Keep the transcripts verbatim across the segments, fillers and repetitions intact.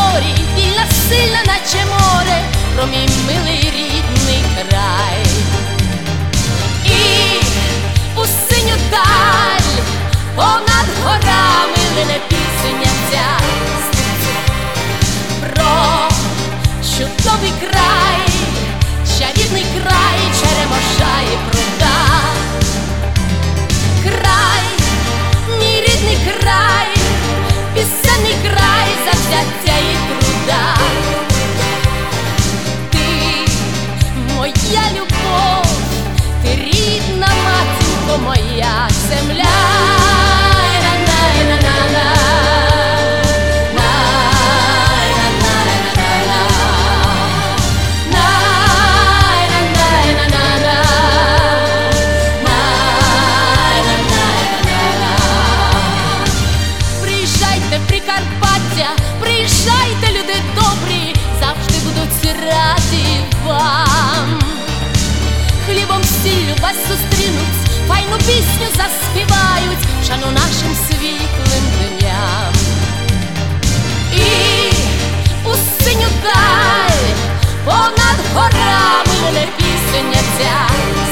зорі, вільна, сильна, наче море, про мій милий рідний край. І у синю даль понад горами лине пісня ця про чудовий край, чарівний край черемоша і пруда. Край, мій рідний край, пісенний край завзяття і труда. Ти моя любов, ти рідна матінко моя земля. Приїжджайте, люди добрі, завжди будуть раді вам. Хлібом, сіллю вас зустрінуть, файну пісню заспівають, шану нашим світлим дням. І у синю даль понад горами лине пісня ця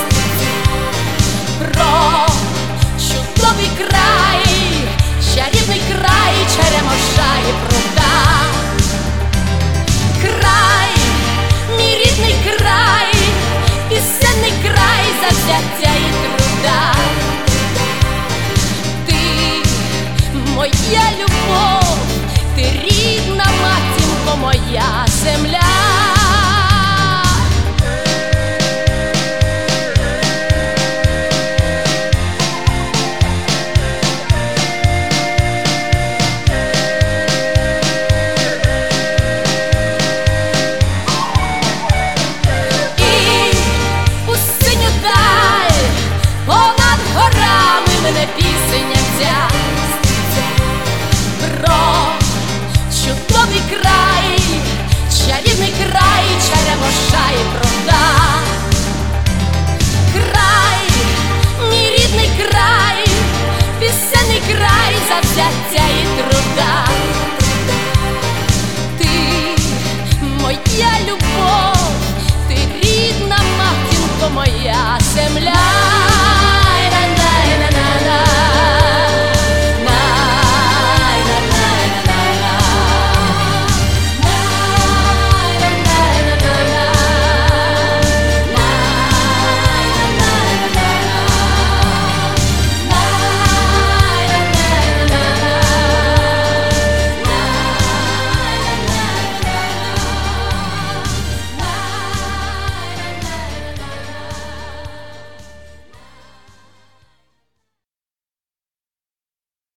про чудовий край, чарівний край черемоша і пруда. Край, мій рідний край, пісенний край завзяття і труда. Ти моя любов, ти рідна матінко моя земля. Пісня ця про чудовий край, чарівний край черемоша і пруда. Край, мій рідний край, пісенний край завзяття і труда.